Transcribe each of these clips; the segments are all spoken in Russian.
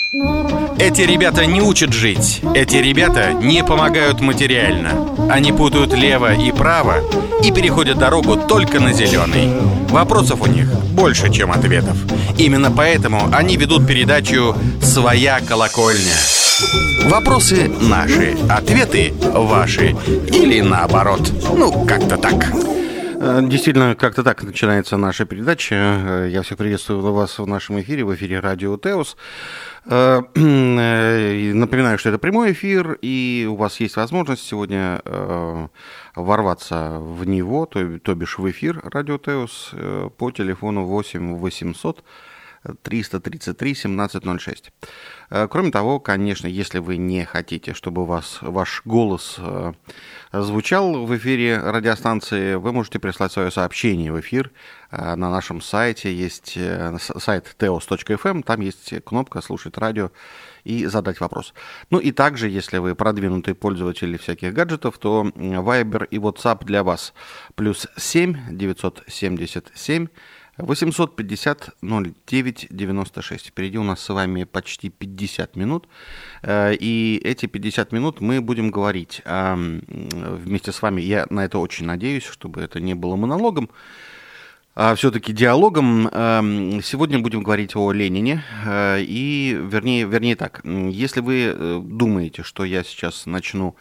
Эти ребята не учат жить. Эти ребята не помогают материально. Они путают лево и право и переходят дорогу только на зеленый. Вопросов у них больше, чем ответов. Именно поэтому они ведут передачу «Своя колокольня». Вопросы наши, ответы ваши. Или наоборот. Ну, как-то так. Действительно, как-то так начинается наша передача. Я всех приветствую вас в нашем эфире, в эфире Радио Теос. Напоминаю, что это прямой эфир, и у вас есть возможность сегодня ворваться в него, то бишь в эфир Радио Теос по телефону 8 800 333 1706. Кроме того, конечно, если вы не хотите, чтобы ваш голос звучал в эфире радиостанции, вы можете прислать свое сообщение в эфир. На нашем сайте есть сайт teos.fm, там есть кнопка «Слушать радио» и задать вопрос. Ну и также, если вы продвинутый пользователь всяких гаджетов, то Viber и WhatsApp для вас. +7 977 850 09 96. Впереди у нас с вами почти 50 минут. И эти 50 минут мы будем говорить вместе с вами. Я на это очень надеюсь, чтобы это не было монологом, а все-таки диалогом. Сегодня будем говорить о Ленине. И, вернее так, если вы думаете, что я сейчас начну...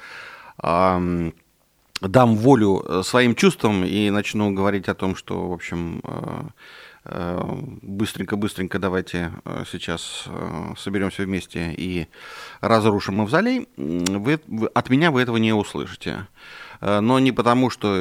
дам волю своим чувствам и начну говорить о том, что, в общем, быстренько давайте сейчас соберемся вместе и разрушим мавзолей, от меня вы этого не услышите. Но не потому, что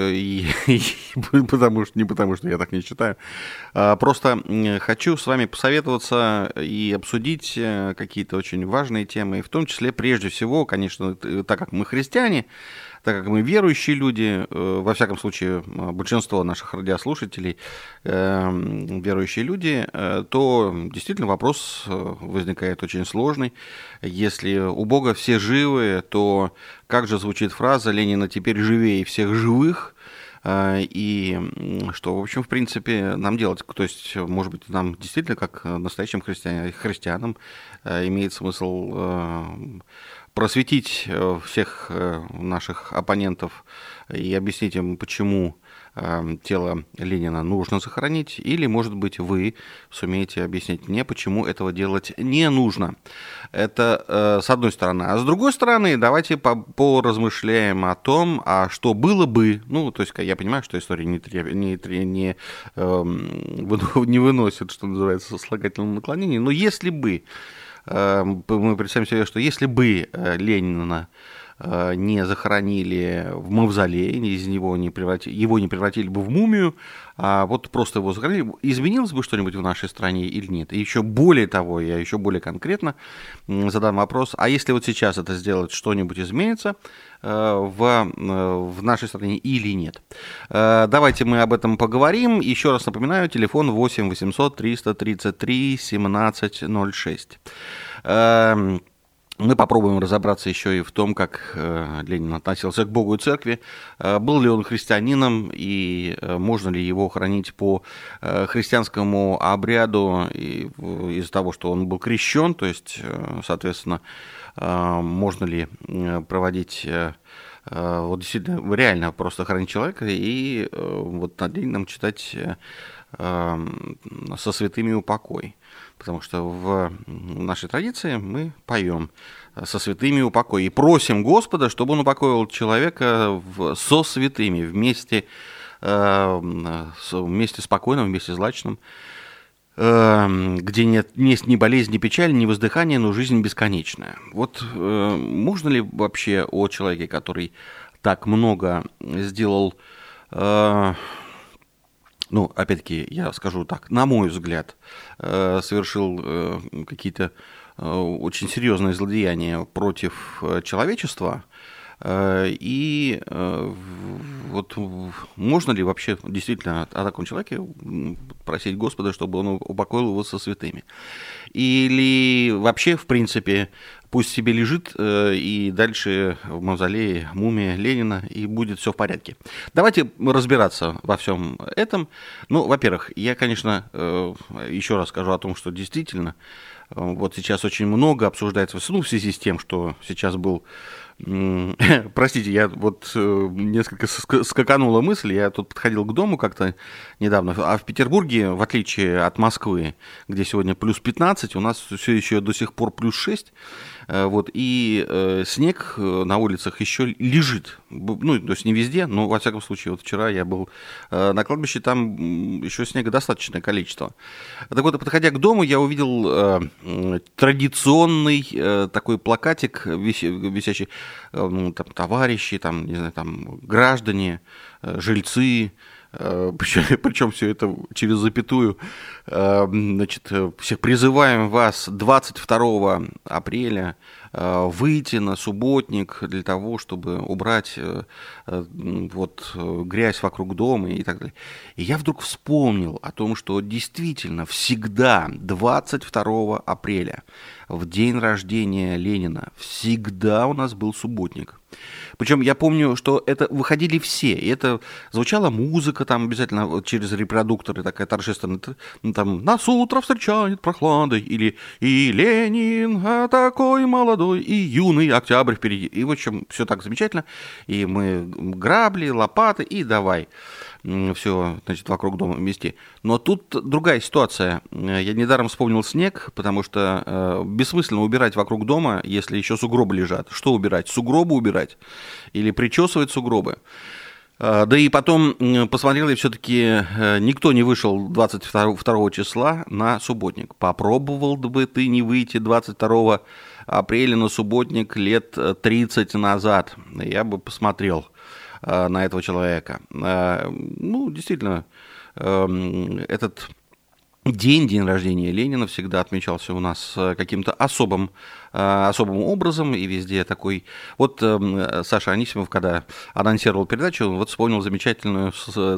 не потому, что я так не считаю. Просто хочу с вами посоветоваться и обсудить какие-то очень важные темы, в том числе, прежде всего, конечно, так как мы христиане, так как мы верующие люди, во всяком случае, большинство наших радиослушателей верующие люди, то действительно вопрос возникает очень сложный. Если у Бога все живы, то как же звучит фраза «Ленина теперь живее всех живых», и что, в общем, в принципе, нам делать? То есть, может быть, нам действительно, как настоящим христианам, имеет смысл просветить всех наших оппонентов и объяснить им, почему тело Ленина нужно сохранить, или, может быть, вы сумеете объяснить мне, почему этого делать не нужно. Это с одной стороны. А с другой стороны, давайте поразмышляем о том, а что было бы, ну, то есть я понимаю, что история не выносит, что называется, сослагательного наклонения, но если бы, мы представим себе, что если бы Ленина не захоронили в мавзолей, его не превратили бы в мумию, а вот просто его захоронили, изменилось бы что-нибудь в нашей стране или нет? И еще более того, я еще более конкретно задам вопрос, а если вот сейчас это сделать, что-нибудь изменится в нашей стране или нет? Давайте мы об этом поговорим. Еще раз напоминаю, телефон 8 800 333 1706. Мы попробуем разобраться еще и в том, как Ленин относился к Богу и церкви, был ли он христианином и можно ли его хоронить по христианскому обряду из-за того, что он был крещен, то есть, соответственно, можно ли проводить вот действительно реально просто хоронить человека и вот над Лениным читать со святыми упокой. Потому что в нашей традиции мы поем со святыми упокой и просим Господа, чтобы он упокоил человека со святыми, вместе спокойным, вместе злачным, где нет ни болезни, ни печали, ни воздыхания, но жизнь бесконечная. Вот можно ли вообще о человеке, который так много сделал... Ну, опять-таки, я скажу так, на мой взгляд, совершил какие-то очень серьезные злодеяния против человечества. И вот можно ли вообще действительно о таком человеке просить Господа, чтобы он упокоил его со святыми? Или вообще, в принципе, пусть себе лежит и дальше в мавзолее мумия Ленина, и будет все в порядке. Давайте разбираться во всем этом. Ну, во-первых, я, конечно, еще раз скажу о том, что действительно вот сейчас очень много обсуждается, ну, в связи с тем, что сейчас был... Простите, я вот несколько скаканула мысль, я тут подходил к дому как-то недавно, а в Петербурге, в отличие от Москвы, где сегодня плюс 15, у нас все еще до сих пор плюс 6, вот, и снег на улицах еще лежит, ну, то есть не везде, но, во всяком случае, вот вчера я был на кладбище, там еще снега достаточное количество. Так вот, подходя к дому, я увидел традиционный такой плакатик, висящий, ну, там, товарищи, там, не знаю, там, граждане, жильцы, причем все это через запятую, значит, всех призываем вас 22 апреля выйти на субботник для того, чтобы убрать вот грязь вокруг дома и так далее. И я вдруг вспомнил о том, что действительно всегда 22 апреля, в день рождения Ленина, всегда у нас был субботник. Причем я помню, что это выходили все, и это звучала музыка там обязательно через репродукторы, такая торжественная, ну, там «Нас утро встречает прохладой», или «И Ленин, а такой молодой, и юный октябрь впереди». И, в общем, все так замечательно, и мы грабли, лопаты, и давай все, значит, вокруг дома вместе. Но тут другая ситуация. Я недаром вспомнил снег, потому что бессмысленно убирать вокруг дома, если еще сугробы лежат. Что убирать? Сугробы убирать? Или причесывать сугробы? Да и потом посмотрел я, все-таки никто не вышел 22 числа на субботник. Попробовал бы ты не выйти 22 апреля на субботник лет 30 назад. Я бы посмотрел на этого человека. Ну, действительно, этот день рождения Ленина всегда отмечался у нас каким-то особым образом, и везде такой... Вот Саша Анисимов, когда анонсировал передачу, вот вспомнил замечательные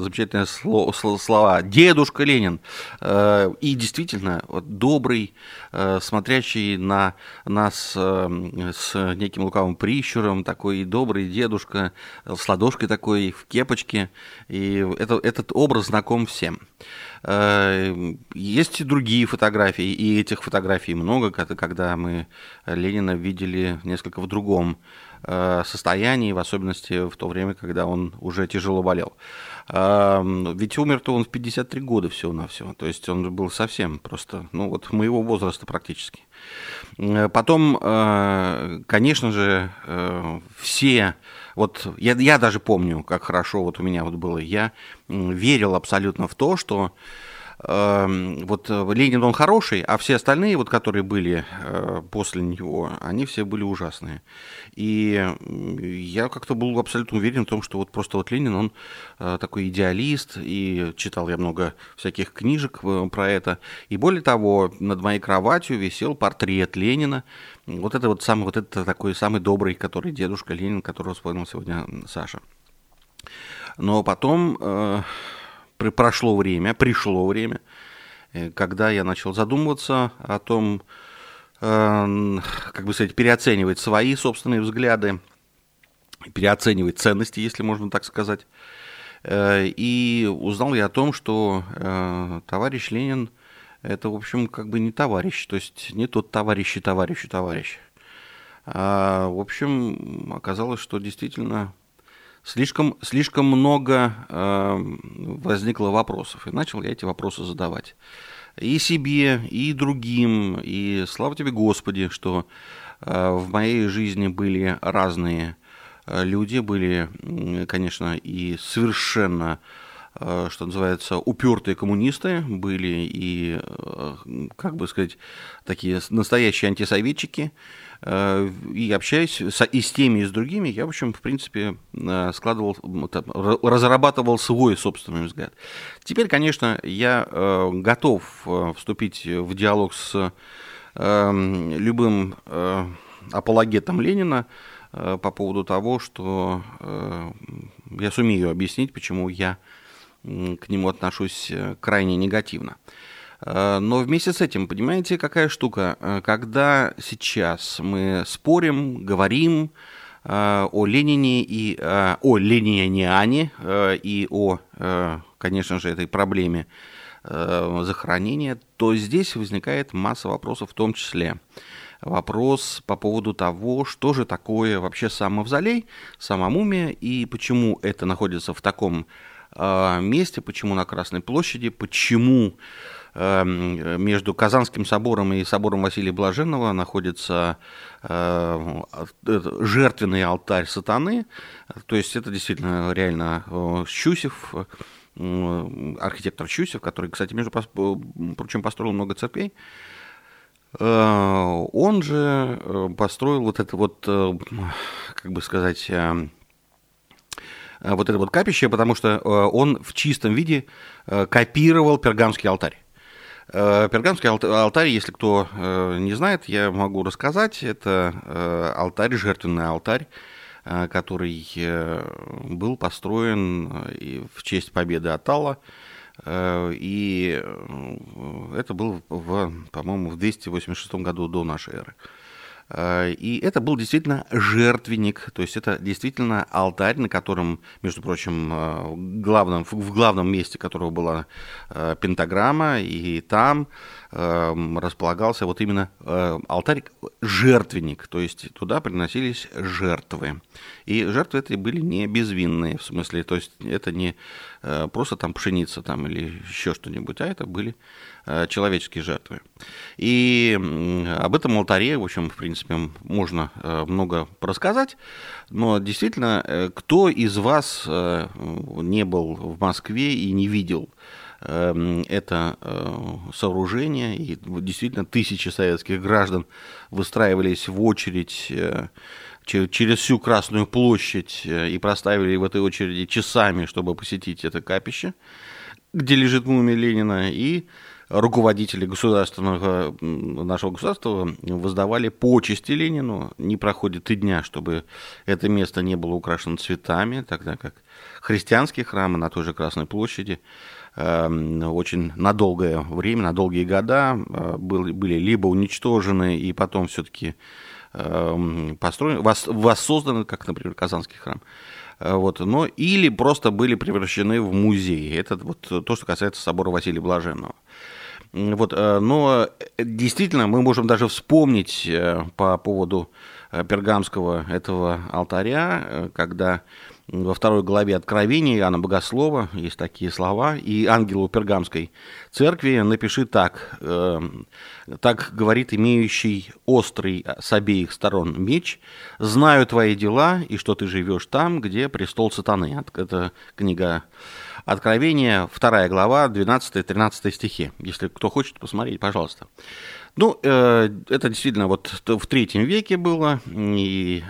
слова «Дедушка Ленин». И действительно, вот, добрый, смотрящий на нас с неким лукавым прищуром, такой добрый дедушка, с ладошкой такой, в кепочке, и этот образ знаком всем. Есть и другие фотографии, и этих фотографий много, когда мы Ленина видели несколько в другом состоянии, в особенности в то время, когда он уже тяжело болел. Ведь умер-то он в 53 года всего-навсего, то есть он был совсем просто, ну вот моего возраста практически. Потом, конечно же, все... Вот я даже помню, как хорошо вот у меня вот было. Я верил абсолютно в то, что вот Ленин, он хороший, а все остальные, вот, которые были после него, они все были ужасные. И я как-то был абсолютно уверен в том, что вот просто вот Ленин, он такой идеалист, и читал я много всяких книжек про это. И более того, над моей кроватью висел портрет Ленина. Вот это такой самый добрый, который дедушка Ленин, которого вспомнил сегодня Саша. Но потом... пришло время, когда я начал задумываться о том, как бы сказать, переоценивать свои собственные взгляды, переоценивать ценности, если можно так сказать. И узнал я о том, что товарищ Ленин – это, в общем, как бы не товарищ, то есть не тот товарищ. В общем, оказалось, что действительно... Слишком много возникло вопросов, и начал я эти вопросы задавать и себе, и другим, и слава тебе, Господи, что в моей жизни были разные люди, были, конечно, и совершенно, что называется, упертые коммунисты, были и, как бы сказать, такие настоящие антисоветчики. И общаясь и с теми, и с другими, я, в общем, в принципе, разрабатывал свой собственный взгляд. Теперь, конечно, я готов вступить в диалог с любым апологетом Ленина по поводу того, что я сумею объяснить, почему я к нему отношусь крайне негативно. Но вместе с этим, понимаете, какая штука? Когда сейчас мы спорим, говорим о Ленине и о лениниане и о, конечно же, этой проблеме захоронения, то здесь возникает масса вопросов, в том числе вопрос по поводу того, что же такое вообще сам мавзолей, сама мумия, и почему это находится в таком месте, почему на Красной площади, почему между Казанским собором и собором Василия Блаженного находится жертвенный алтарь сатаны. То есть это действительно реально Щусев, архитектор Щусев, который, кстати, между прочим, построил много церквей. Он же построил вот это вот, как бы сказать, вот это вот капище, потому что он в чистом виде копировал пергамский алтарь. Пергамский алтарь, если кто не знает, я могу рассказать, это алтарь, жертвенный алтарь, который был построен в честь победы Аталла, и это был, по-моему, в 286 году до нашей эры. И это был действительно жертвенник, то есть это действительно алтарь, на котором, между прочим, в главном месте которого была пентаграмма, и там располагался вот именно алтарь-жертвенник, то есть туда приносились жертвы. И жертвы эти были не безвинные, в смысле, то есть это не просто там пшеница там, или еще что-нибудь, а это были человеческие жертвы. И об этом алтаре, в общем, в принципе, можно много рассказать, но действительно, кто из вас не был в Москве и не видел это сооружение, и действительно тысячи советских граждан выстраивались в очередь через всю Красную площадь и проставили в этой очереди часами, чтобы посетить это капище, где лежит мумия Ленина, и руководители нашего государства воздавали почести Ленину. Не проходит и дня, чтобы это место не было украшено цветами, тогда как христианские храмы на той же Красной площади очень на долгое время, на долгие года были либо уничтожены и потом все-таки построены, воссозданы, как, например, Казанский храм, вот, но или просто были превращены в музей. Это вот то, что касается собора Василия Блаженного. Вот, но действительно мы можем даже вспомнить по поводу пергамского этого алтаря, когда во 2 главе Откровения Иоанна Богослова есть такие слова: «И ангелу Пергамской церкви напиши так, так говорит имеющий острый с обеих сторон меч, знаю твои дела, и что ты живешь там, где престол сатаны». Это книга Откровения, 2 глава, 12-13 стихи. Если кто хочет посмотреть, пожалуйста. Ну, это действительно вот в 3 веке было, и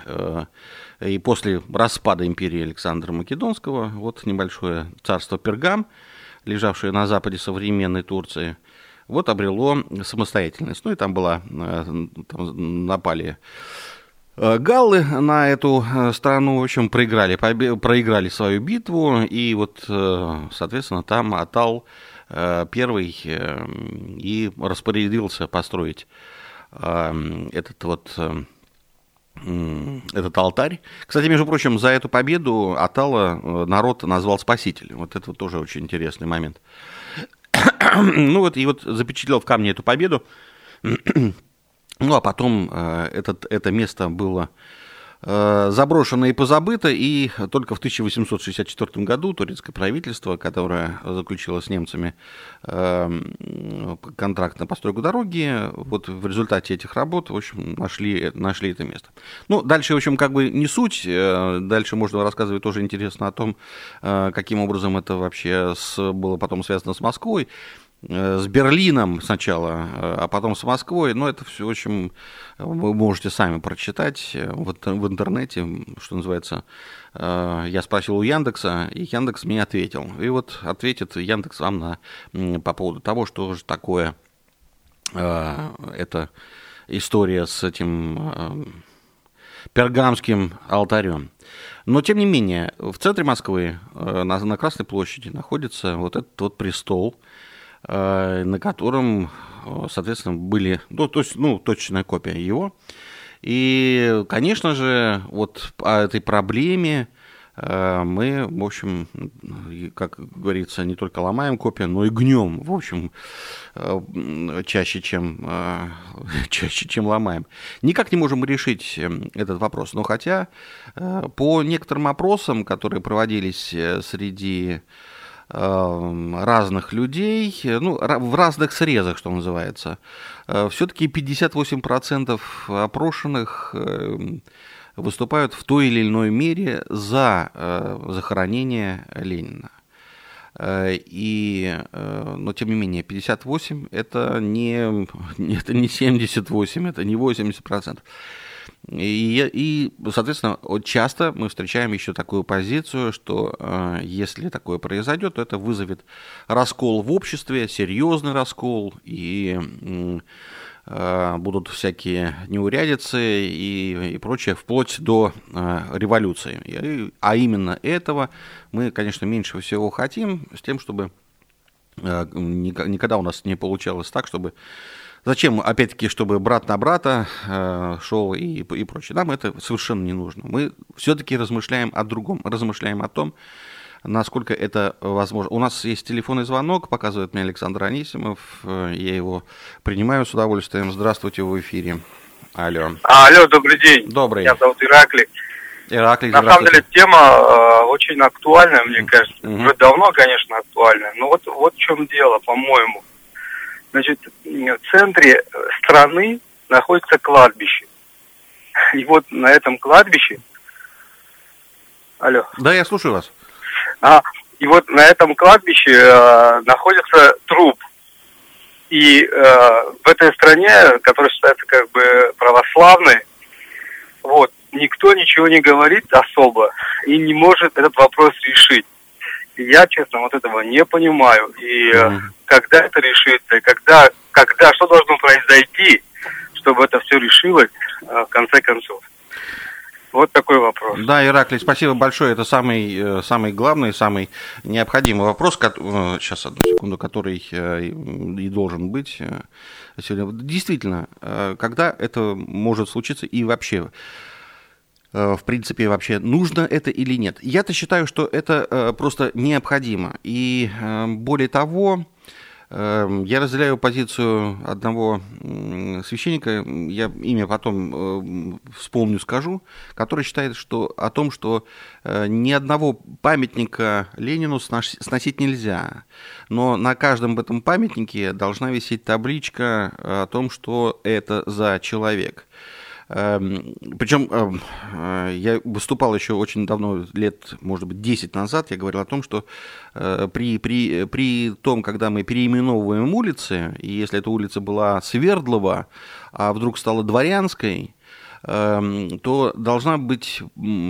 после распада империи Александра Македонского, вот небольшое царство Пергам, лежавшее на западе современной Турции, вот обрело самостоятельность. Ну и там напали галлы на эту страну, в общем, проиграли свою битву, и вот, соответственно, там Атал первый и распорядился построить этот алтарь. Кстати, между прочим, за эту победу Атала народ назвал спасителем. Вот это вот тоже очень интересный момент. Ну вот, и вот запечатлел в камне эту победу. Ну, а потом это место было заброшено и позабыто, и только в 1864 году турецкое правительство, которое заключило с немцами контракт на постройку дороги, вот в результате этих работ, в общем, нашли это место. Ну, дальше, в общем, как бы не суть, дальше можно рассказывать тоже интересно о том, каким образом это вообще было потом связано с Москвой, с Берлином сначала, а потом с Москвой. Но это все, в общем, вы можете сами прочитать в интернете, что называется. Я спросил у Яндекса, и Яндекс мне ответил. И вот ответит Яндекс вам по поводу того, что же такое эта история с этим пергамским алтарем. Но, тем не менее, в центре Москвы, на Красной площади, находится вот этот вот престол, на котором, соответственно, были, точная копия его. И, конечно же, вот о этой проблеме мы, в общем, как говорится, не только ломаем копья, но и гнем, в общем, чаще, чем ломаем. Никак не можем решить этот вопрос. Но хотя по некоторым опросам, которые проводились среди разных людей, ну, в разных срезах, что называется, все-таки 58% опрошенных выступают в той или иной мере за захоронение Ленина. Но тем не менее, 58 это не 78, это не 80%. И, соответственно, часто мы встречаем еще такую позицию, что если такое произойдет, то это вызовет раскол в обществе, серьезный раскол, и будут всякие неурядицы и прочее, вплоть до революции. А именно этого мы, конечно, меньше всего хотим, с тем, чтобы никогда у нас не получалось так, чтобы... Зачем, опять-таки, чтобы брат на брата шел и прочее? Нам это совершенно не нужно. Мы все-таки размышляем о другом, размышляем о том, насколько это возможно. У нас есть телефонный звонок, показывает мне Александр Анисимов, я его принимаю с удовольствием. Здравствуйте, в эфире. Алло. Алло, добрый день. Добрый. Меня зовут Ираклий. Ираклий, на самом деле тема очень актуальная, мне кажется. Уже давно, конечно, актуальная. Но вот в чем дело, по-моему. Значит, в центре страны находится кладбище. И вот на этом кладбище... Алло. Да, я слушаю вас. И вот на этом кладбище находится труп. И в этой стране, которая считается как бы православной, вот, никто ничего не говорит особо и не может этот вопрос решить. И я, честно, вот этого не понимаю. И когда это решится, и когда, что должно произойти, чтобы это все решилось, в конце концов. Вот такой вопрос. Да, Ираклий, спасибо большое. Это самый главный, самый необходимый вопрос, сейчас, одну секунду, который и должен быть сегодня. Действительно, когда это может случиться и вообще... В принципе, вообще нужно это или нет. Я-то считаю, что это просто необходимо. И более того, я разделяю позицию одного священника, я имя потом вспомню, скажу, который считает о том, что ни одного памятника Ленину сносить нельзя. Но на каждом этом памятнике должна висеть табличка о том, что это за человек. Причем я выступал еще очень давно, лет, может быть, 10 назад, я говорил о том, что при том, когда мы переименовываем улицы, и если эта улица была Свердлова, а вдруг стала Дворянской, то должны быть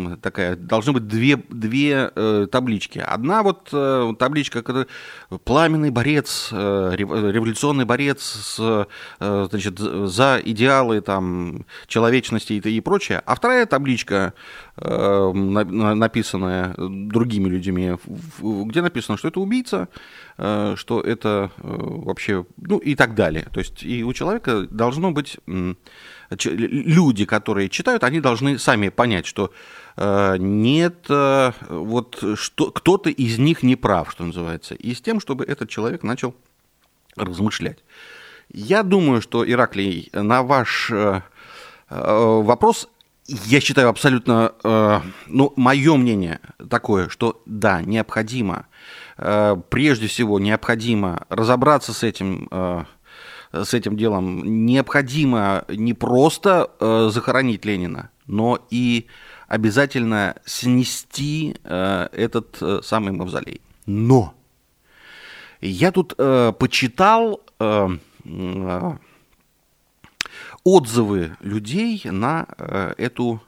две таблички. Одна вот табличка, которая пламенный борец, революционный борец значит, за идеалы там, человечности и прочее, а вторая табличка, написанная другими людьми, где написано, что это убийца, что это вообще, ну и так далее. То есть и у человека должно быть... Люди, которые читают, они должны сами понять, что нет, вот что, кто-то из них не прав, что называется, и с тем, чтобы этот человек начал размышлять. Я думаю, что, Ираклий, на ваш вопрос, я считаю абсолютно, мое мнение такое, что да, необходимо, прежде всего необходимо разобраться с этим делом. Необходимо не просто захоронить Ленина, но и обязательно снести этот самый мавзолей. Но я тут почитал отзывы людей на эту,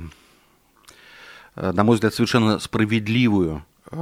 на мой взгляд, совершенно справедливую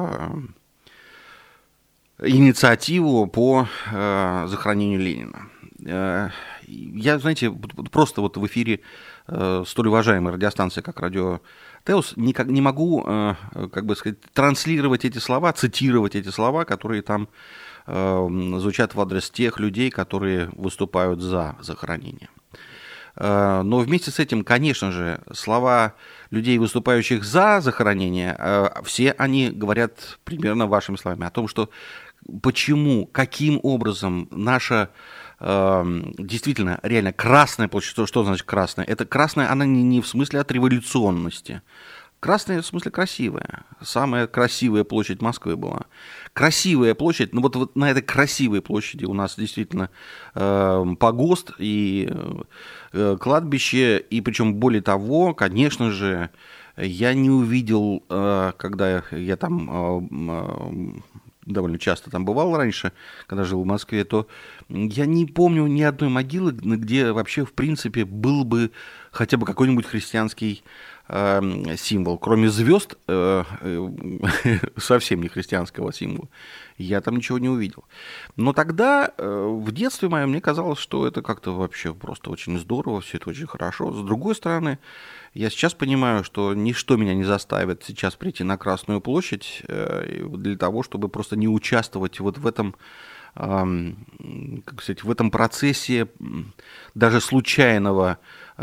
инициативу по захоронению Ленина. Я, знаете, просто вот в эфире столь уважаемой радиостанции, как Радио Теос, не могу, как бы сказать, транслировать эти слова, цитировать эти слова, которые там звучат в адрес тех людей, которые выступают за захоронение. Но вместе с этим, конечно же, слова людей, выступающих за захоронение, все они говорят примерно вашими словами о том, что почему, каким образом наша действительно реально Красная площадь, что значит красная? Это красная, она не в смысле от революционности. Красная в смысле красивая. Самая красивая площадь Москвы была. Красивая площадь, ну вот на этой красивой площади у нас действительно погост и кладбище, и причем более того, конечно же, я не увидел, когда я там довольно часто там бывал раньше, когда жил в Москве, то я не помню ни одной могилы, где вообще, в принципе, был бы хотя бы какой-нибудь христианский символ. Кроме звезд, совсем не христианского символа, я там ничего не увидел. Но тогда, в детстве моем, мне казалось, что это как-то вообще просто очень здорово, все это очень хорошо. С другой стороны, я сейчас понимаю, что ничто меня не заставит сейчас прийти на Красную площадь для того, чтобы просто не участвовать вот в этом, как сказать, в этом процессе даже случайного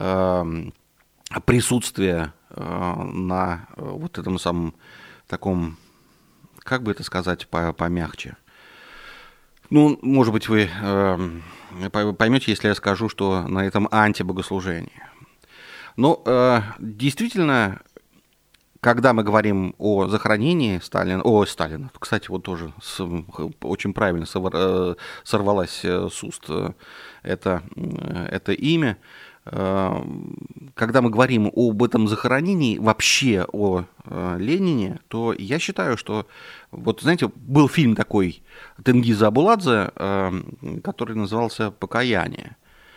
присутствия на вот этом самом таком, как бы это сказать помягче. Ну, может быть, вы поймете, если я скажу, что на этом антибогослужении. Но действительно, когда мы говорим о захоронении Сталина, кстати, вот тоже очень правильно сорвалась с уст это имя, когда мы говорим об этом захоронении, вообще о Ленине, то я считаю, что, вот знаете, был фильм такой Тенгиза Абуладзе, который назывался «Покаяние».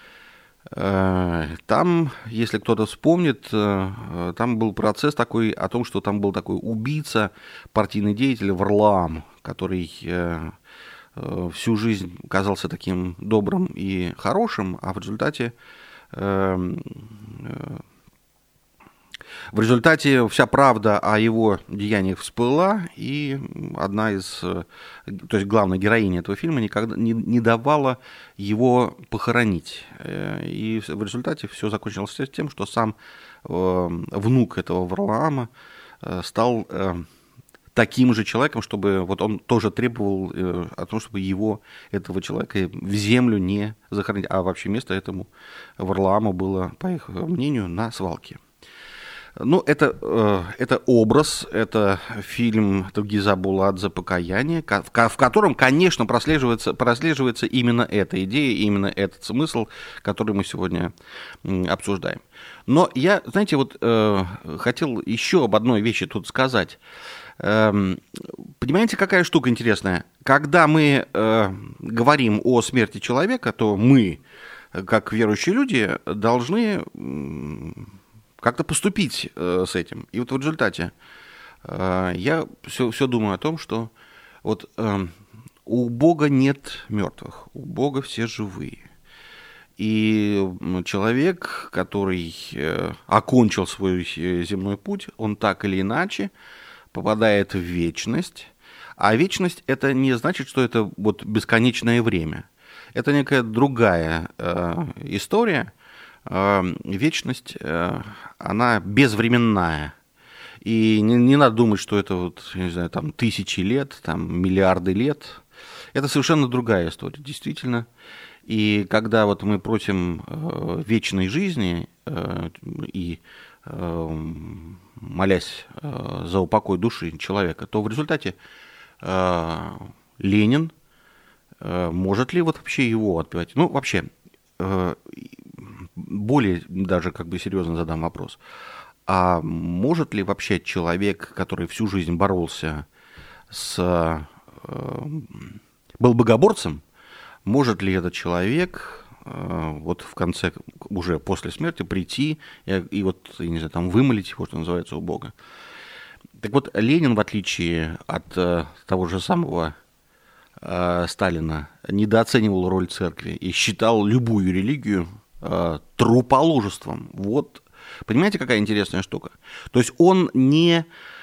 Там, если кто-то вспомнит, там был процесс такой о том, что там был такой убийца, партийный деятель Варлаам, который всю жизнь казался таким добрым и хорошим, а в результате вся правда о его деяниях всплыла, и одна из, то есть главная героиня этого фильма никогда не давала его похоронить. И в результате все закончилось тем, что сам внук этого Варлаама стал таким же человеком, чтобы вот он тоже требовал о том, чтобы этого человека, в землю не захоронить, а вообще место этому Варлааму было, по их мнению, на свалке. Ну, это образ, это фильм Тенгиза Абуладзе «Покаяние», в котором, конечно, прослеживается именно эта идея, именно этот смысл, который мы сегодня обсуждаем. Но я, знаете, вот хотел еще об одной вещи тут сказать. Понимаете, какая штука интересная? Когда мы говорим о смерти человека, то мы, как верующие люди, должны как-то поступить с этим. И вот в результате я все думаю о том, что вот у Бога нет мертвых, у Бога все живые. И человек, который окончил свой земной путь, он так или иначе попадает в вечность. А вечность — это не значит, что это вот бесконечное время. Это некая другая история. Вечность, она безвременная. И не надо думать, что это вот, не знаю, там тысячи лет, там миллиарды лет. Это совершенно другая история, действительно. И когда вот мы просим вечной жизни и молясь за упокой души человека, то в результате Ленин, может ли вот вообще его отпевать? Ну, вообще, более даже как бы серьезно задам вопрос. А может ли вообще человек, который всю жизнь боролся был богоборцем, может ли этот человек вот в конце, уже после смерти, прийти и вот, я не знаю, там вымолить его, что называется, у Бога? Так вот, Ленин, в отличие от того же самого Сталина, недооценивал роль церкви и считал любую религию труположеством. Вот, понимаете, какая интересная штука? То есть он не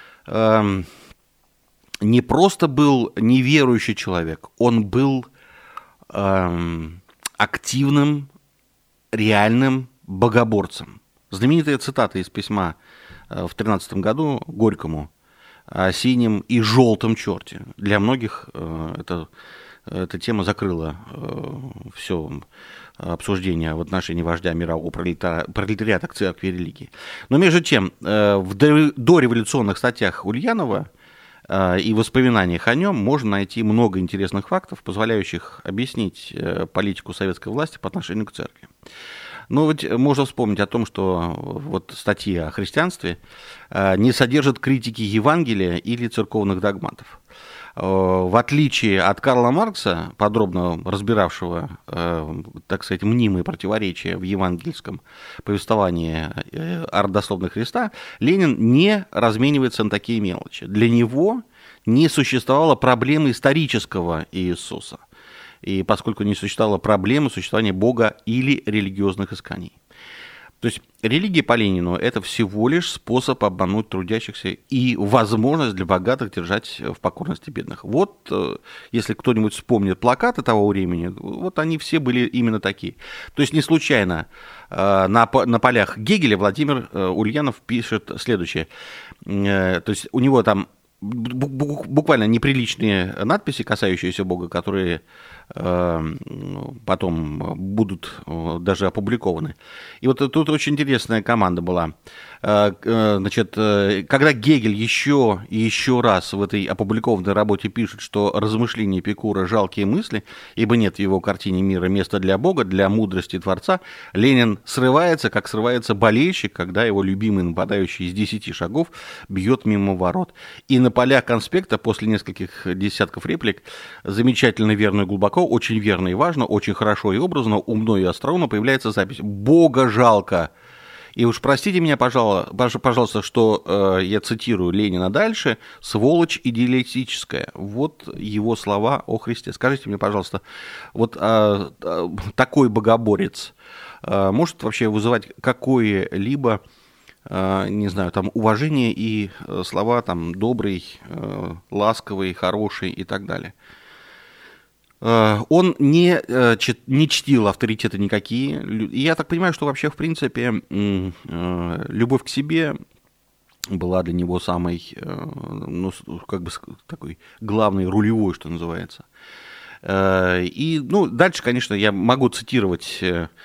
просто был неверующий человек, он был активным, реальным богоборцем. Знаменитая цитата из письма в 13 году Горькому о синем и желтом черте. Для многих эта тема закрыла все обсуждение в отношении вождя мирового пролетариата к церкви и религии. Но между тем, в дореволюционных статьях Ульянова и воспоминаниях о нем можно найти много интересных фактов, позволяющих объяснить политику советской власти по отношению к церкви. Но ведь можно вспомнить о том, что вот статьи о христианстве не содержат критики Евангелия или церковных догматов. В отличие от Карла Маркса, подробно разбиравшего, так сказать, мнимые противоречия в евангельском повествовании о родословной Христа, Ленин не разменивается на такие мелочи. Для него не существовало проблемы исторического Иисуса, и поскольку не существовало проблемы существования Бога или религиозных исканий. То есть религия по Ленину – это всего лишь способ обмануть трудящихся и возможность для богатых держать в покорности бедных. Вот, если кто-нибудь вспомнит плакаты того времени, вот они все были именно такие. То есть не случайно на полях Гегеля Владимир Ульянов пишет следующее. То есть у него там буквально неприличные надписи, касающиеся Бога, которые потом будут даже опубликованы. И вот тут очень интересная команда была. Значит, когда Гегель еще и еще раз в этой опубликованной работе пишет, что размышления Эпикура – жалкие мысли, ибо нет в его картине мира места для Бога, для мудрости Творца, Ленин срывается, как срывается болельщик, когда его любимый нападающий из 10 шагов бьет мимо ворот. И на полях конспекта после нескольких десятков реплик замечательно, верно и глубоко, очень верно и важно, очень хорошо и образно, умно и остроумно появляется запись «Бога жалко». И уж простите меня, пожалуйста, что я цитирую Ленина дальше, «сволочь идеалистическая». Вот его слова о Христе. Скажите мне, пожалуйста, вот такой богоборец может вообще вызывать какое-либо, не знаю, там, уважение и слова там добрый, ласковый, хороший и так далее? Он не чтил авторитеты никакие. И я так понимаю, что вообще, в принципе, любовь к себе была для него самой, ну, как бы такой главной, рулевой, что называется. И, ну, дальше, конечно, я могу цитировать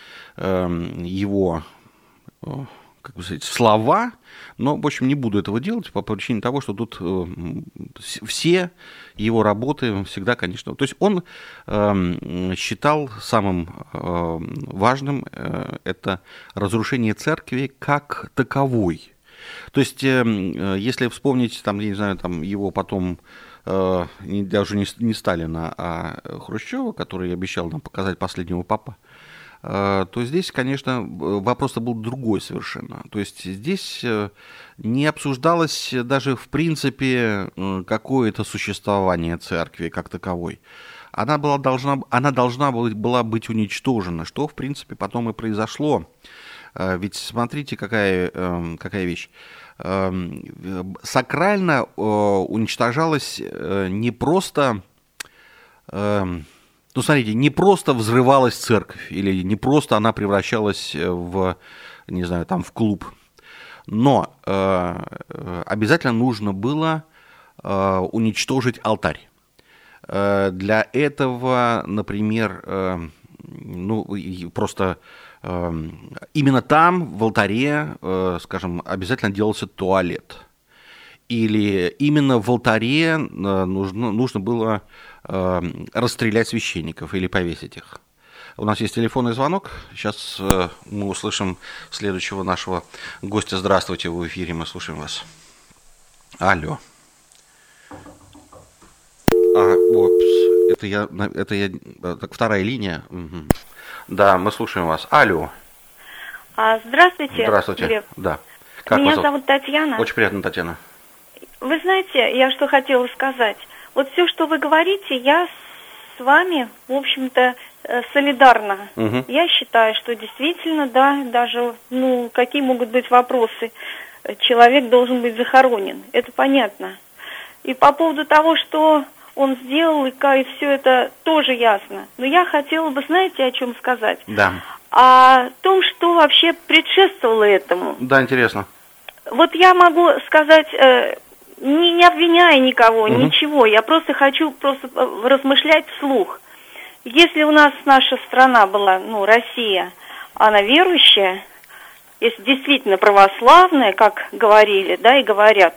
его, как бы сказать, слова, но, в общем, не буду этого делать по причине того, что тут все его работы всегда, конечно... То есть он считал самым важным это разрушение церкви как таковой. То есть, если вспомнить, там, я не знаю, там, его потом... даже не Сталина, а Хрущева, который обещал нам показать последнего папа, то здесь, конечно, вопрос-то был другой совершенно. То есть здесь не обсуждалось даже в принципе какое-то существование церкви как таковой. Она должна была быть уничтожена, что, в принципе, потом и произошло. Ведь смотрите, какая вещь. Сакрально уничтожалась не просто... Ну, смотрите, не просто взрывалась церковь, или не просто она превращалась в, не знаю, там, в клуб, но обязательно нужно было уничтожить алтарь. Для этого, например, ну, просто именно там, в алтаре, скажем, обязательно делался туалет. Или именно в алтаре нужно было расстрелять священников или повесить их. У нас есть телефонный звонок. Сейчас мы услышим следующего нашего гостя. Здравствуйте, вы в эфире, мы слушаем вас. Алло. Это я, так, вторая линия. Угу. Да, мы слушаем вас. Алло. Здравствуйте. Здравствуйте. Глеб. Да. Как Меня зовут Татьяна. Очень приятно, Татьяна. Вы знаете, я что хотела сказать. Вот все, что вы говорите, я с вами, в общем-то, солидарна. Угу. Я считаю, что действительно, да, даже, ну, какие могут быть вопросы, человек должен быть захоронен. Это понятно. И по поводу того, что он сделал, и все это тоже ясно. Но я хотела бы, знаете, о чем сказать? Да. о том, что вообще предшествовало этому. Да, интересно. Вот я могу сказать, не обвиняя никого, ничего, я просто хочу размышлять вслух. Если у нас наша страна была, Россия, она верующая, если действительно православная, как говорили, да, и говорят,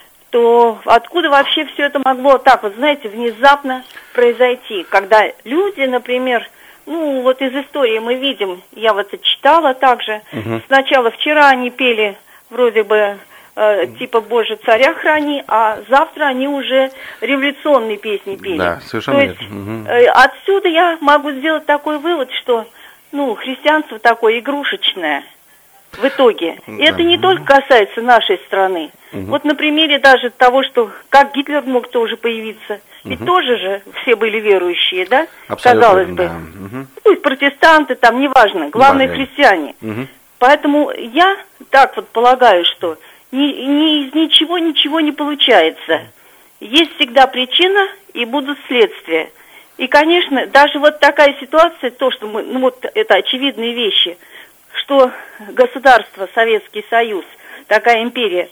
то откуда вообще все это могло так, знаете, внезапно произойти? Когда люди, например, из истории мы видим, я это читала также, сначала вчера они пели вроде бы типа «Боже, царя храни», а завтра они уже революционные песни пели. Да, совершенно верно. То есть отсюда я могу сделать такой вывод, что, христианство такое игрушечное в итоге. И это не только касается нашей страны. Вот на примере даже того, что как Гитлер мог тоже появиться. Ведь тоже же все были верующие, да? Абсолютно, казалось бы. Пусть протестанты там, неважно, главное христиане. Поэтому я так вот полагаю, что из ничего не получается. Есть всегда причина и будут следствия. И, конечно, даже вот такая ситуация, то, что мы, это очевидные вещи, что государство, Советский Союз, такая империя,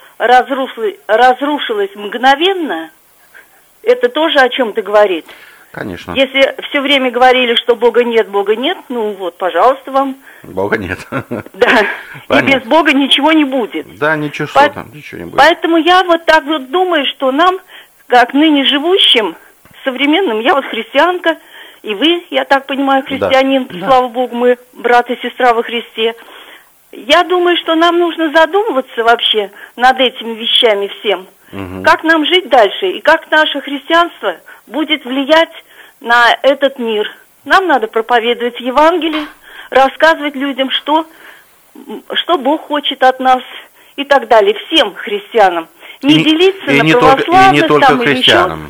разрушилась мгновенно, это тоже о чем-то говорит. Конечно. Если все время говорили, что Бога нет, пожалуйста вам. Бога нет. Да, и без Бога ничего не будет. Да, ничего не будет. Поэтому я так думаю, что нам, как ныне живущим, современным, я христианка, и вы, я так понимаю, христианин, слава Богу, мы брат и сестра во Христе. Я думаю, что нам нужно задумываться вообще над этими вещами всем. Как нам жить дальше, и как наше христианство будет влиять на этот мир. Нам надо проповедовать Евангелие, рассказывать людям, что Бог хочет от нас и так далее. Всем христианам. Не делиться на православных. И не только христианам.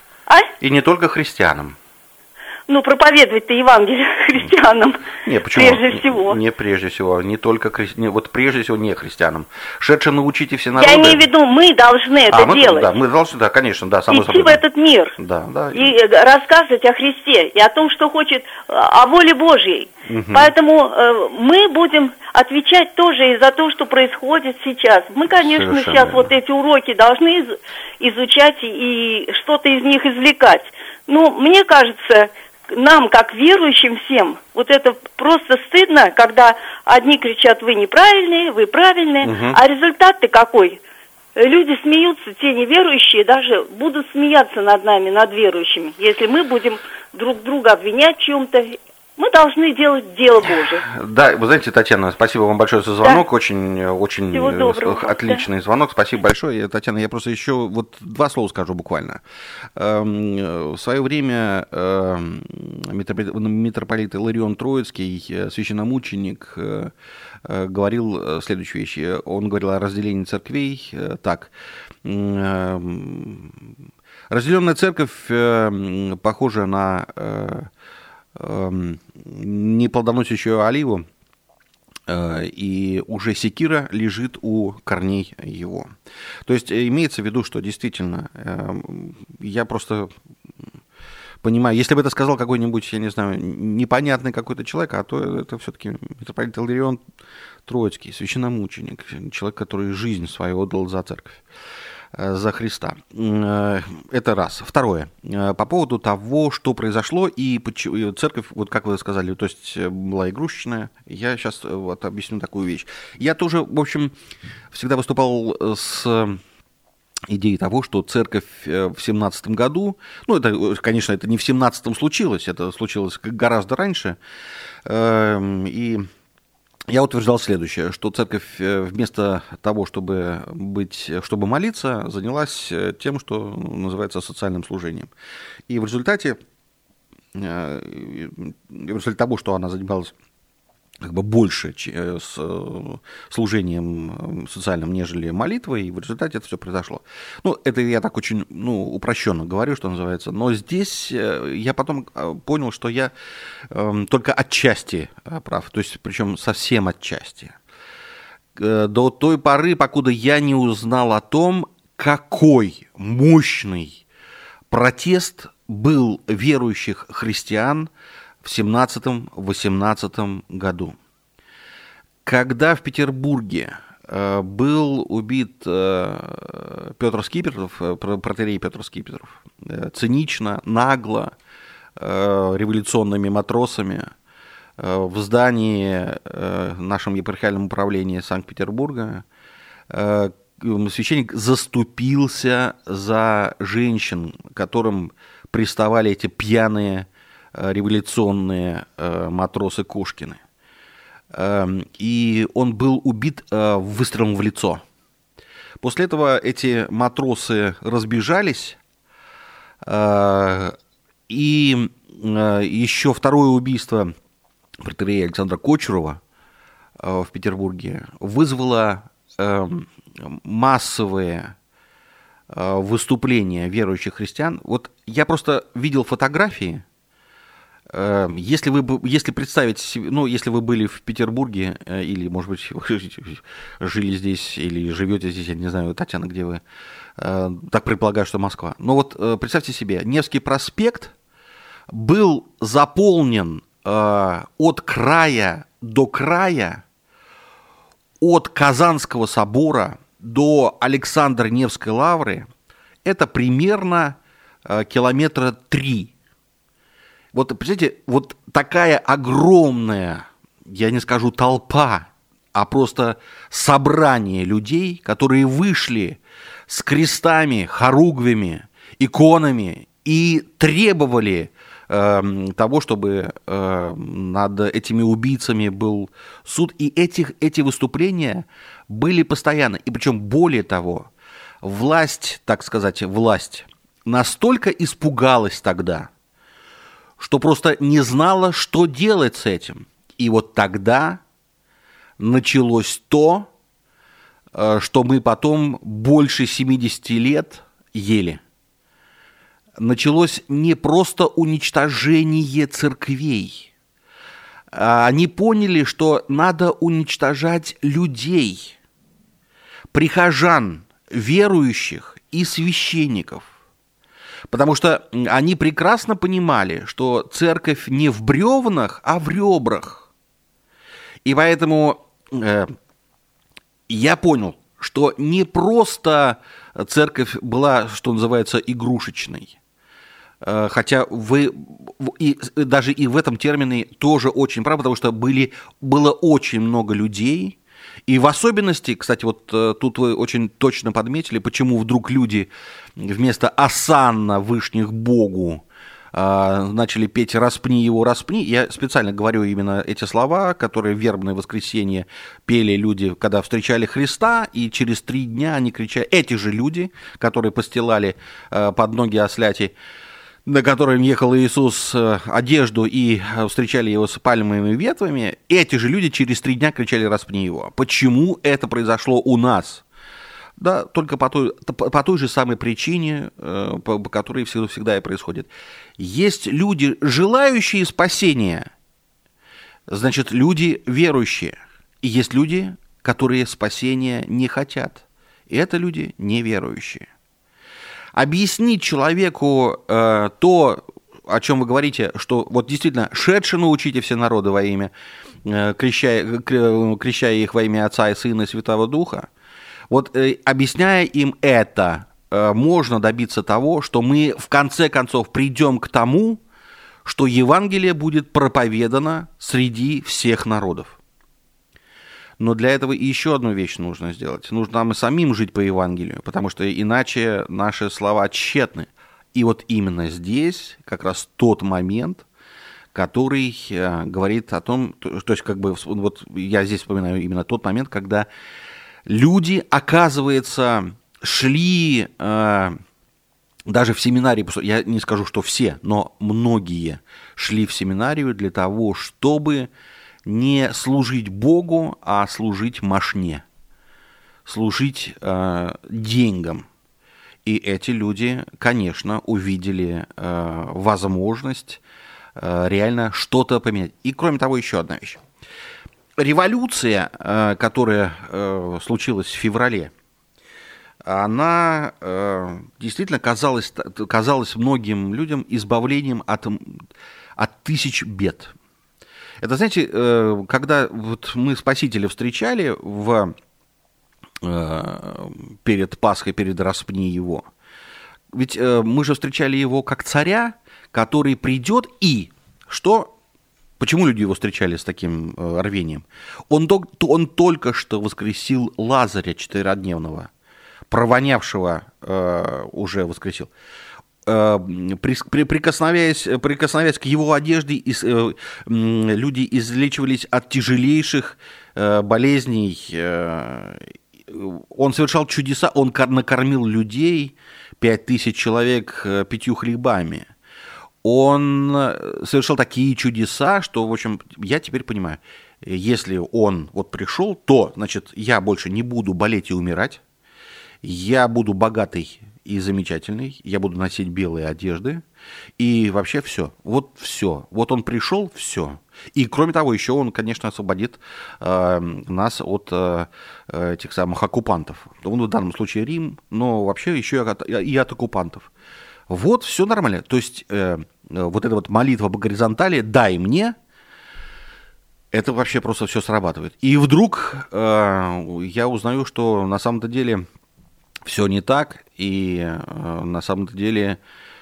И не только христианам. Проповедовать-то Евангелие христианам. Нет, почему? Прежде всего. Не прежде всего, не только прежде всего не христианам. Шедше научите все народы. Я имею в виду, мы должны это делать. Да, мы должны, конечно, да, само собой. Идти в этот мир. Да. И рассказывать о Христе, и о том, что хочет, о воле Божьей. Поэтому мы будем отвечать тоже и за то, что происходит сейчас. Мы, конечно, сейчас эти уроки должны изучать и что-то из них извлекать. Мне кажется, нам, как верующим всем, это просто стыдно, когда одни кричат, вы неправильные, вы правильные, а результат-то какой? Люди смеются, те неверующие даже будут смеяться над нами, над верующими, если мы будем друг друга обвинять в чем-то. Мы должны делать дело Божие. Да, вы знаете, Татьяна, спасибо вам большое за звонок, очень отличный звонок, спасибо большое. Татьяна, я просто еще два слова скажу буквально. В свое время митрополит Иларион Троицкий, священномученик, говорил следующую вещь. Он говорил о разделении церквей так. Разделенная церковь похожа на неплодоносящую оливу, и уже секира лежит у корней его. То есть имеется в виду, что действительно, я просто понимаю, если бы это сказал какой-нибудь, я не знаю, непонятный какой-то человек, а то это все-таки митрополит Иларион Троицкий, священномученик, человек, который жизнь свою отдал за церковь, за Христа. Это раз. Второе. По поводу того, что произошло, и церковь, как вы сказали, то есть была игрушечная, я сейчас объясню такую вещь. Я тоже, в общем, всегда выступал с идеей того, что церковь в 17 году, это, конечно, это не в 17-м случилось, это случилось гораздо раньше, и я утверждал следующее, что церковь вместо того, чтобы молиться, занялась тем, что называется социальным служением. И в результате того, что она занималась больше с служением социальным, нежели молитвой, и в результате это все произошло. Это я так очень упрощенно говорю, что называется, но здесь я потом понял, что я только отчасти прав, то есть причем совсем отчасти. До той поры, покуда я не узнал о том, какой мощный протест был верующих христиан в 17-18 году. Когда в Петербурге был убит Петр Скипетров, протоиерей Петр Скипетров, цинично, нагло, революционными матросами в здании нашем епархиальном управлении Санкт-Петербурга, священник заступился за женщин, которым приставали эти пьяные революционные матросы Кошкины. И он был убит выстрелом в лицо. После этого эти матросы разбежались, и еще второе убийство протоиерея Александра Кочурова в Петербурге вызвало массовые выступления верующих христиан. Вот я просто видел фотографии. Если представить, ну, если вы были в Петербурге, или, может быть, жили здесь, или живете здесь, я не знаю, Татьяна, где вы, так предполагаю, что Москва. Но вот представьте себе, Невский проспект был заполнен от края до края, от Казанского собора до Александро-Невской лавры, это примерно километра 3. Вот, представляете, вот такая огромная, я не скажу толпа, а просто собрание людей, которые вышли с крестами, хоругвями, иконами и требовали того, чтобы над этими убийцами был суд. И эти выступления были постоянно. И причем более того, власть, так сказать, власть настолько испугалась тогда, что просто не знала, что делать с этим. И вот тогда началось то, что мы потом больше 70 лет ели. Началось не просто уничтожение церквей. Они поняли, что надо уничтожать людей, прихожан, верующих и священников. Потому что они прекрасно понимали, что церковь не в бревнах, а в ребрах. И поэтому я понял, что не просто церковь была, что называется, игрушечной. Хотя вы даже и в этом термине тоже очень правы, потому что было очень много людей. И в особенности, кстати, вот тут вы очень точно подметили, почему вдруг люди вместо «Осанна вышних Богу» начали петь «Распни его, распни». Я специально говорю именно эти слова, которые в вербное воскресенье пели люди, когда встречали Христа, и через 3 дня они кричали, эти же люди, которые постилали под ноги осляти, на котором ехал Иисус, одежду и встречали его с пальмовыми ветвями, эти же люди через 3 дня кричали «Распни его». Почему это произошло у нас? Да, только по той же самой причине, по которой всегда и происходит. Есть люди, желающие спасения, значит, люди верующие. И есть люди, которые спасения не хотят. И это люди неверующие. Объяснить человеку то, о чем вы говорите, что вот действительно «шедше научите все народы во имя, крещая их во имя Отца и Сына и Святого Духа», вот объясняя им это, можно добиться того, что мы в конце концов придем к тому, что Евангелие будет проповедано среди всех народов. Но для этого и еще одну вещь нужно сделать. Нужно нам и самим жить по Евангелию, потому что иначе наши слова тщетны. И вот именно здесь как раз тот момент, который говорит о том, то есть как бы вот я здесь вспоминаю именно тот момент, когда люди, оказывается, шли даже в семинарии, я не скажу, что все, но многие шли в семинарию для того, чтобы не служить Богу, а служить мошне, служить деньгам. И эти люди, конечно, увидели возможность реально что-то поменять. И кроме того, еще одна вещь. Революция, которая случилась в феврале, она действительно казалась многим людям избавлением от от тысяч бед. Это, знаете, когда вот мы Спасителя встречали перед Пасхой, перед распни его, ведь мы же встречали его как царя, который придет и что? Почему люди его встречали с таким рвением? Он только что воскресил Лазаря четверодневного, провонявшего уже воскресил. Прикосновясь к его одежде, люди излечивались от тяжелейших болезней. Он совершал чудеса, он накормил людей, 5000 человек 5 хлебами. Он совершал такие чудеса, что, в общем, я теперь понимаю, если он вот пришел, то, значит, я больше не буду болеть и умирать, я буду богатый и замечательный, я буду носить белые одежды, и вообще все. Вот он пришел, все. И, кроме того, еще он, конечно, освободит нас от этих самых оккупантов. Он в данном случае Рим, но вообще еще и от оккупантов. Вот, все нормально. То есть, вот эта вот молитва по горизонтали «дай мне», это вообще просто все срабатывает. И вдруг я узнаю, что на самом-то деле все не так, и на самом-то деле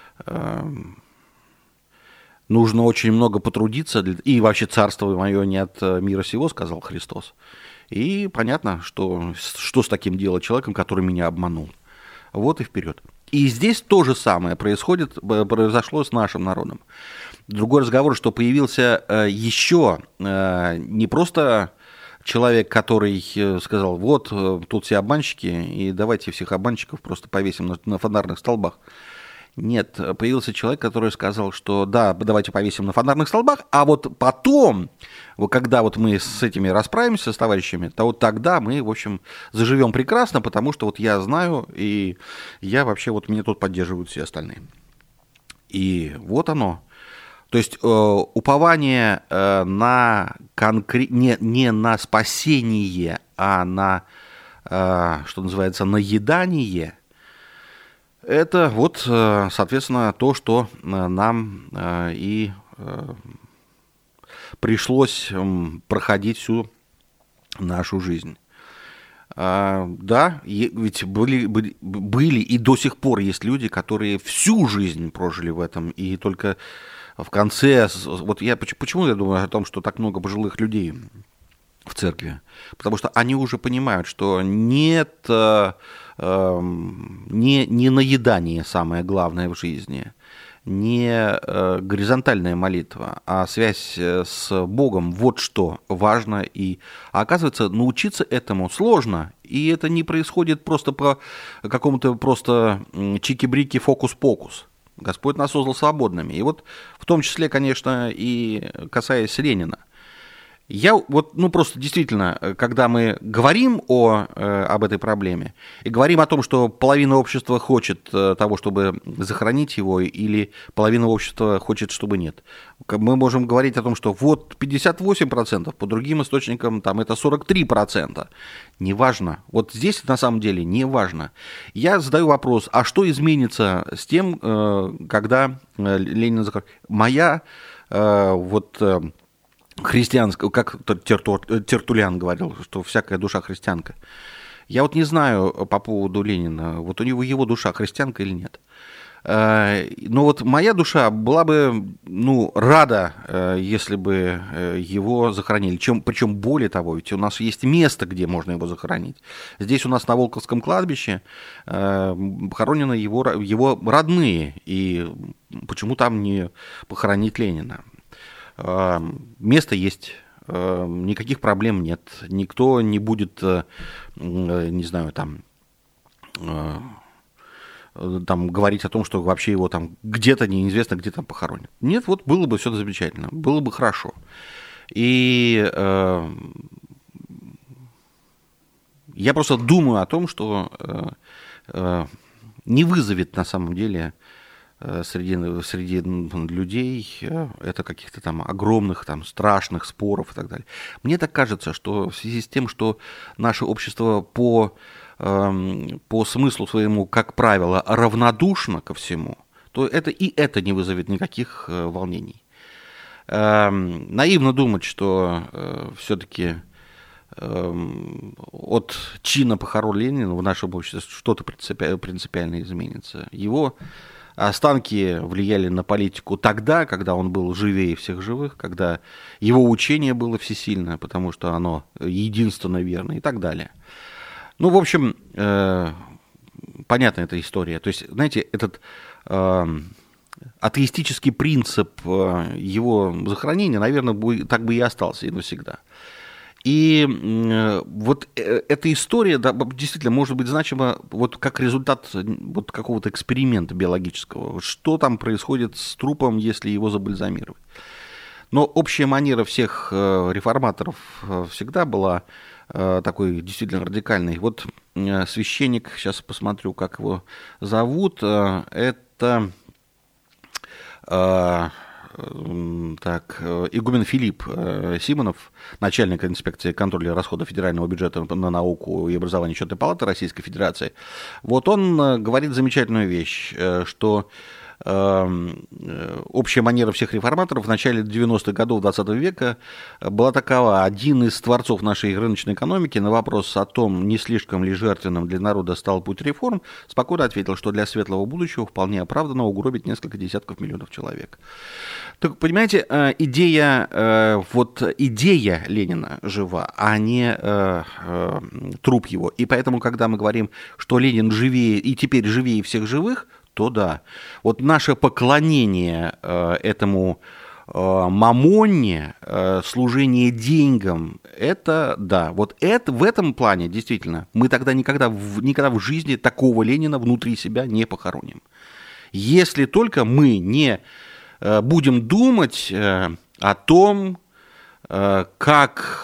нужно очень много потрудиться, и вообще царство мое не от мира сего, сказал Христос. И понятно, что с таким делать человеком, который меня обманул. Вот и вперед. И здесь то же самое произошло с нашим народом. Другой разговор, что появился еще не просто человек, который сказал, вот тут все обманщики, и давайте всех обманщиков просто повесим на фонарных столбах. Нет, появился человек, который сказал, что да, давайте повесим на фонарных столбах, а вот потом, когда вот мы с этими расправимся, с товарищами, то вот тогда мы, в общем, заживем прекрасно, потому что вот я знаю, и я вообще, вот меня тут поддерживают все остальные. И вот оно. То есть упование на не на спасение, а на, что называется, наедание, это вот, соответственно, то, что нам и пришлось проходить всю нашу жизнь. Да, ведь были и до сих пор есть люди, которые всю жизнь прожили в этом, и только в конце... Вот почему я думаю о том, что так много пожилых людей в церкви? Потому что они уже понимают, что нет... Не наедание самое главное в жизни, не горизонтальная молитва, а связь с Богом, вот что важно. И оказывается, научиться этому сложно, и это не происходит просто по какому-то просто чики-брики, фокус-покус. Господь нас создал свободными. И вот в том числе, конечно, и касаясь Ленина. Я вот, просто действительно, когда мы говорим об этой проблеме и говорим о том, что половина общества хочет того, чтобы захоронить его, или половина общества хочет, чтобы нет, мы можем говорить о том, что вот 58%, по другим источникам там это 43%. Неважно. Вот здесь на самом деле не важно. Я задаю вопрос, а что изменится с тем, когда Ленин захоронит? Моя христианская, как Тертуллиан говорил, что всякая душа христианка. Я вот не знаю по поводу Ленина, вот у него его душа христианка или нет. Но вот моя душа была бы, рада, если бы его захоронили. Причем более того, ведь у нас есть место, где можно его захоронить. Здесь у нас на Волковском кладбище похоронены его родные, и почему там не похоронить Ленина? Место есть, никаких проблем нет, никто не будет, не знаю, там говорить о том, что вообще его там где-то неизвестно, где там похоронят. Нет, вот было бы все замечательно, было бы хорошо. И я просто думаю о том, что не вызовет на самом деле среди людей это каких-то там огромных, там, страшных споров и так далее. Мне так кажется, что в связи с тем, что наше общество по смыслу своему, как правило, равнодушно ко всему, то это не вызовет никаких волнений. наивно думать, что все-таки от чина похорон Ленина в нашем обществе что-то принципиально изменится. Его останки влияли на политику тогда, когда он был живее всех живых, когда его учение было всесильное, потому что оно единственно верно и так далее. Ну, в общем, понятна эта история. То есть, знаете, этот атеистический принцип его захоронения, наверное, так бы и остался и навсегда. И вот эта история, да, действительно может быть значима вот как результат вот какого-то эксперимента биологического. Что там происходит с трупом, если его забальзамировать? Но общая манера всех реформаторов всегда была такой действительно радикальной. Вот священник, сейчас посмотрю, как его зовут, это... игумен Филипп Симонов, начальник инспекции контроля расходов федерального бюджета на науку и образование Счетной палаты Российской Федерации, вот он говорит замечательную вещь, что общая манера всех реформаторов в начале 90-х годов 20 века была такова. Один из творцов нашей рыночной экономики на вопрос о том, не слишком ли жертвенным для народа стал путь реформ, спокойно ответил, что для светлого будущего вполне оправданно угробить несколько десятков миллионов человек. Так, понимаете, идея Ленина жива, а не труп его. И поэтому, когда мы говорим, что Ленин живее и теперь живее всех живых, то да. Вот наше поклонение этому мамонне, служение деньгам, это да. Вот это, в этом плане действительно мы тогда никогда в жизни такого Ленина внутри себя не похороним. Если только мы не будем думать о том, как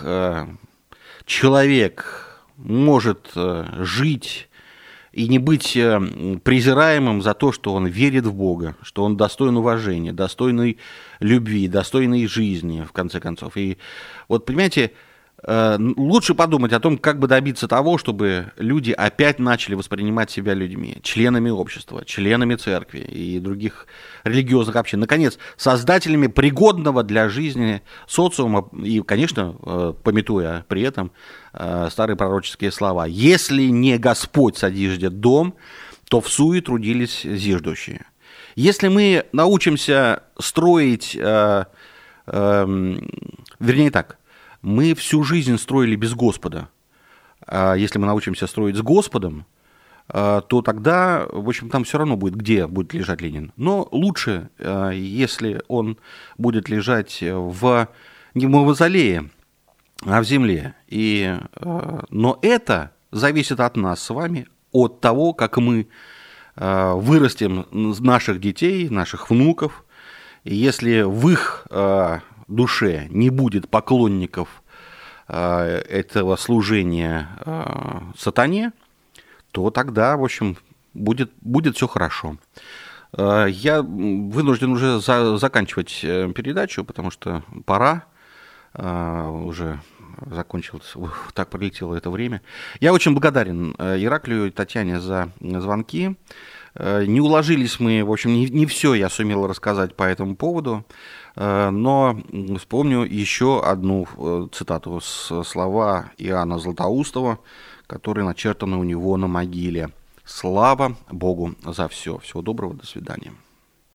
человек может жить и не быть презираемым за то, что он верит в Бога, что он достоин уважения, достойный любви, достойной жизни, в конце концов. И вот, понимаете, лучше подумать о том, как бы добиться того, чтобы люди опять начали воспринимать себя людьми, членами общества, членами церкви и других религиозных общин. Наконец, создателями пригодного для жизни социума и, конечно, памятуя при этом старые пророческие слова. «Если не Господь содиждет дом, то всуе трудились зиждущие». Если мы научимся строить, вернее так, мы всю жизнь строили без Господа. Если мы научимся строить с Господом, то тогда, в общем, там все равно будет, где будет лежать Ленин. Но лучше, если он будет лежать не в мавзолее, а в земле. Но это зависит от нас с вами, от того, как мы вырастим наших детей, наших внуков. И если в их душе не будет поклонников этого служения сатане, то тогда, в общем, будет все хорошо. Я вынужден уже заканчивать передачу, потому что пора, уже закончилось, так пролетело это время. Я очень благодарен Ираклию и Татьяне за звонки. Не уложились мы, в общем, не все я сумел рассказать по этому поводу, но вспомню еще одну цитату с слова Иоанна Златоустова, которые начертаны у него на могиле. «Слава Богу за все». Всего доброго, до свидания.